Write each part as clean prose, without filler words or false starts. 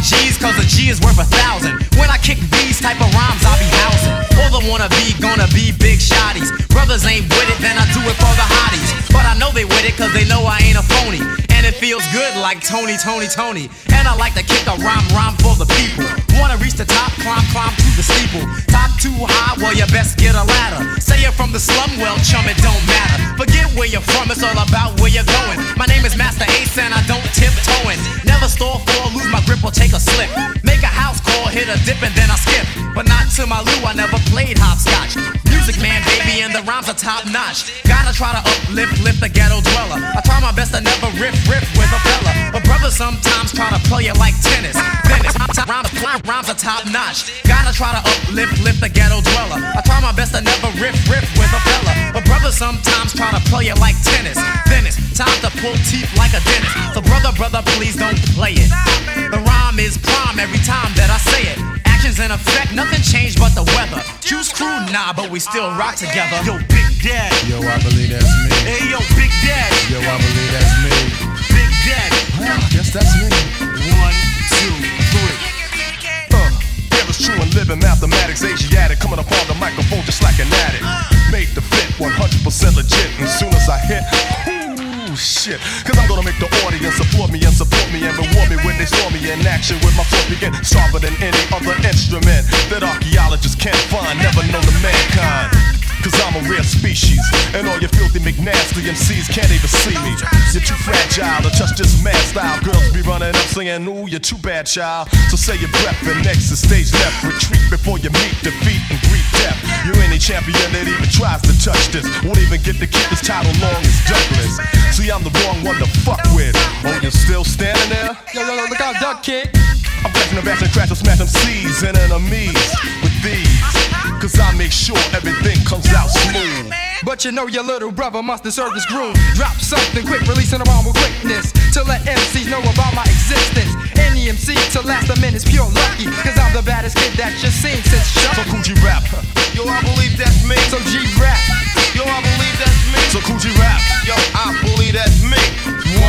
G's cause a G is worth 1,000. When I kick these type of rhymes, I'll be housing all the wanna be, gonna be big shotties. Brothers ain't with it, then I do it for the hotties. But I know they with it cause they know I ain't a phony. And it feels good like Tony. And I like to kick a rhyme for the people. Wanna reach the top, climb to the steeple. Top too high, well you best get a ladder. Say you're from the slum, well chum, it don't matter. Forget where you're from, it's all about where you're going. My name is Master Ace and I don't tiptoeing. Never stall for, lose my grip or take a slip. Make a house call, hit a dip and then I skip. But not to my Lou, I never played hopscotch. Music man, baby, and the rhymes are top notch. Gotta try to lift the ghetto dweller. I try my best to never riff with a fella. But brothers sometimes try to play it like tennis. Rhymes are top notch. Gotta try to lift the ghetto dweller. I try my best to never riff with a fella. But brothers sometimes try to play it like tennis. Then it's time to pull teeth like a dentist. So brother, please don't play it. The rhyme is prime every time that I say it. Actions in effect, nothing changed but the weather. Juice Crew, nah, but we still rock together. Yo, Big Daddy. Yo, I believe that's me. Hey, yo, Big Daddy. Yo, I believe that's me. Big Daddy. Yes, that's me. 1, 2, 3. It was true and living mathematics, Asiatic, coming up on the microphone just like an addict. Made the fit 100% legit, and soon as I hit, ooh, shit. Cause I'm gonna make the audience support me and reward me when they saw me in action with my force begin sharper than any other instrument that archaeologists can't find, never known to mankind. Cause I'm a rare species, and all your filthy McNasty MCs can't even see me. You're too fragile to touch this mad style. Girls be running up saying, ooh, you're too bad, child. So say your breath and exit stage left. Retreat before you meet defeat and greet death. You ain't a champion that even tries to touch this. Won't even get to keep this title long as Douglas. See, I'm the wrong one to fuck with. Oh, you're still standing there? Yo, look out, duck, kid. I'm bashing and bashing, crash and smash them C's and enemies with these. Cause I make sure everything comes out smooth. But you know your little brother must have served his groove. Drop something quick, releasing around with quickness to let MCs know about my existence. Any MC to last a minute's pure lucky. Cause I'm the baddest kid that you've seen since Chuck. So Coogee rap. Yo, I believe that's me. So G rap. Yo, I believe that's me. So Coogee rap. Yo, I believe that's me. 1,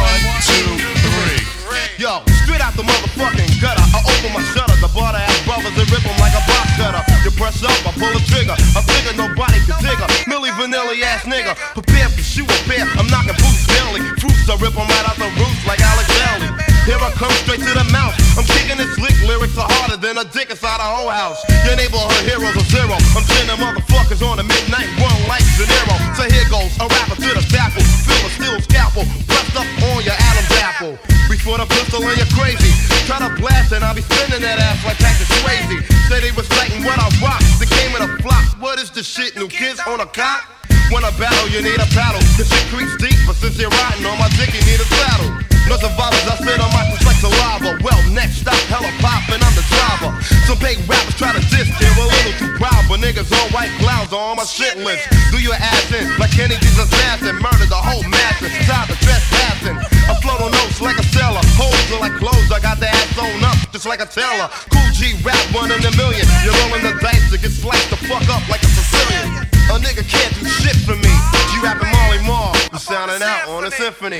2, 3. Yo, straight out the motherfucking gutter, I open my shutter. The butter ass brothers, they rip them like a box cutter. You press up, I pull a trigger. I figure nobody can dig her. Millie Vanilli ass nigga, prepare for shoe a pair. I'm knocking boots daily. Fruits, I rip them right out the roots like Alex Daly. Here I come straight to the mouth. I'm kicking this slick, lyrics are harder than a dick inside a whole house. Your neighborhood heroes are zero. I'm sending motherfuckers on a midnight run like De Niro. So here goes a rapper to the tackle. Feel a steel scalpel pressed up on your Adam's apple. Reach for the pistol and you're crazy. Try to blast and I'll be spinning that ass like Patrick Swayze. Say they reciting what I rock. They came in a flock. What is the shit? New kids on a cop? When I battle, you need a paddle. The shit creeps deep, but since you're riding on my dick, you need a saddle. No survivors, I spit on my just like saliva. Well, next stop, hella pop, and I'm the driver. Some fake rappers try to diss, they're a little too proud, but niggas all white clowns are on my shit list. Do your ass in, like Kennedy's assassin. Murder the whole masses, tired of trespassing. I float on notes like a sailor. Holes are like clothes, I got the ass sewn up, just like a tailor. Cool G rap, 1 in a million. You're rolling the dice to get sliced the fuck up like a Sicilian. A nigga can't do shit for me. G rapping Molly Marr, we're sounding out on a symphony.